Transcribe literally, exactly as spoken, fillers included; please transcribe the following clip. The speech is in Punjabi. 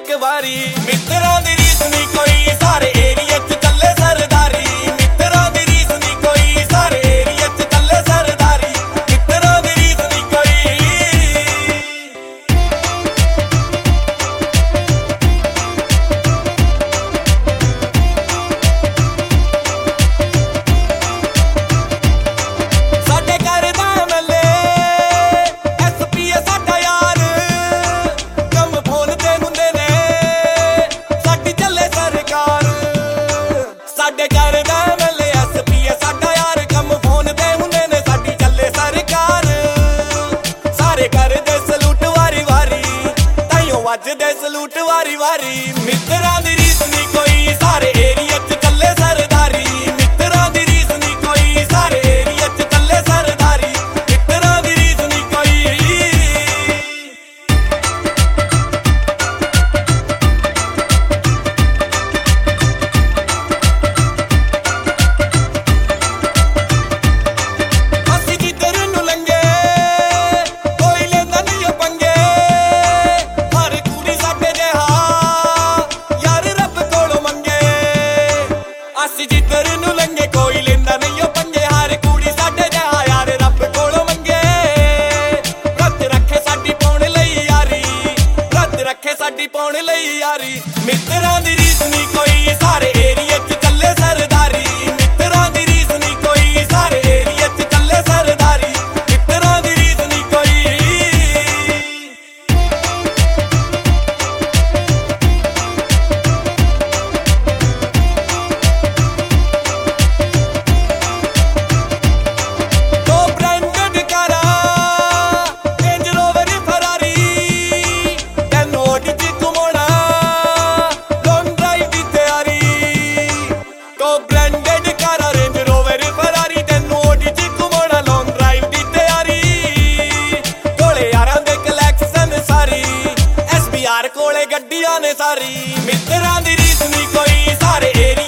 ਇੱਕ ਵਾਰੀ। ਮਿੱਤਰਾਂ ਦੀ ਰੀਸ ਨੀ ਕੋਈ ਸਾਰੇ ਏਰੀਏ ਚ ਚੱਲੇ ਸਰਦਾਰੀ। ਮਿੱਤਰਾਂ ਦੀ ਰੀਸ ਨੀ ਕੋਈ ਸਾਰੇ ਏਰੀਏ ਚ ਚੱਲੇ ਸਰਦਾਰੀ। ਮਿੱਤਰਾਂ ਦੀ ਰੀਸ ਨੀ ਕੋਈ। ਸਾਡੇ ਘਰ ਦਾ ਐਮਐਲਏ ਐਸਪੀ ਐ ਸਾਡਾ ਯਾਰ, ਕੰਮ ਫੋਨ ਤੇ ਹੁੰਦੇ ਨੇ ਸਾਡੀ ਚੱਲੇ ਸਰਕਾਰ। ਸਾਡੇ ਘਰ ਦਾ ਐਮਐਲਏ ਐਸਪੀ ਐ ਸਾਡਾ ਯਾਰ, ਕੰਮ ਫੋਨ ਤੇ ਹੁੰਦੇ ਨੇ ਸਾਡੀ ਚੱਲੇ ਸਰਕਾਰ। ਸਾਰੇ ਕਰਦੇ ਸਲੂਟ ਵਾਰੀ ਵਾਰੀ, ਤਾਈਓ ਵੱਜਦੇ ਸਲੂਟ ਵਾਰੀ ਵਾਰੀ। ਮਿੱਤਰਾਂ ਦੀ ਰੀਸ ਨੀ ਕੋਈ ਸਾਰੇ ਏਰੀਏ ਚ ਚੱਲੇ ਸਰਦਾਰੀ। ਮਿੱਤਰਾਂ ਦੀ ਰੀਸ ਨੀ ਕੋਈ ਸਾਰੇ ਏਰੀਏ ਚ ਚੱਲੇ ਸਰਦਾਰੀ। ਮਿੱਤਰਾਂ ਦੀ ਰੀਸ ਨੀ ਕੋਈ। ਅਸੀਂ ਜਿੱਧਰ ਨੂੰ ਲੰਘੇ ਕੋਈ ਲੈਂਦਾ ਨੀ ਓ ਪੰਗੇ। ਹਰ ਕੁੜੀ ਸਾਡੇ ਜਿਹਾ ਯਾਰ ਰੱਬ ਕੋਲੋਂ ਮੰਗੇ। ਅਸੀਂ ਜਿੱਧਰ ਨੂੰ ਲੰਘੇ ਕੋਈ ਲੈਂਦਾ ਨੀ ਓ ਪੰਗੇ। ਹਰ ਕੁੜੀ ਸਾਡੇ ਜਿਹਾ ਯਾਰ ਰੱਬ ਕੋਲੋਂ ਮੰਗੇ। ਰੱਬ ਰੱਖੇ ਸਾਡੀ ਪਾਉਣ ਲਈ ਯਾਰੀ, ਰੱਬ ਰੱਖੇ ਸਾਡੀ ਪਾਉਣ ਲਈ ਯਾਰੀ। ਮਿੱਤਰਾਂ ਦੀ ਰੀਸ ਨੀ ਕੋਈ ਸਾਰੇ ਏਰੀਏ ਚ ਚੱਲੇ ਸਰਦਾਰੀ। ਮਿੱਤਰਾਂ ਦੀ ਰੀਸ ਨੀ ਕੋਈ ਸਾਰੇ ਏਰੀਏ ਚ ਚੱਲੇ ਸਰਦਾਰੀ। ਮਿੱਤਰਾਂ ਦੀ ਰੀਸ ਨੀ ਕੋਈ। ਦੋ ਬ੍ਰਾਂਡਡ ਕਾਰਾਂ, ਰੇਂਜ ਰੋਵਰ ਫਰਾਰੀ, ਤੈਨੂੰ ਓਡੀ ਚ ਘੁਮਾਉਣਾ ਲੌਂਗ ਡਰਾਈਵ ਦੀ ਤਿਆਰੀ। ਦੋ ਬ੍ਰਾਂਡਡ ਕਾਰਾਂ, ਰੇਂਜ ਰੋਵਰ ਫਰਾਰੀ, ਤੈਨੂੰ ਓਡੀ ਚ ਘੁਮਾਉਣਾ ਲੌਂਗ ਡਰਾਈਵ ਦੀ ਤਿਆਰੀ। ਕੋਲੇ ਯਾਰਾਂ ਦੇ ਕਲੈਕਸ਼ਨ ਸਾਰੀ, ਐਸਬੀਆਰ ਕੋਲੇ ਗੱਡੀਆਂ ਨੇ ਸਾਰੀ। ਮਿੱਤਰਾਂ ਦੀ ਰੀਸ ਨੀ ਕੋਈ ਸਾਰੇ ਏਰੀਏ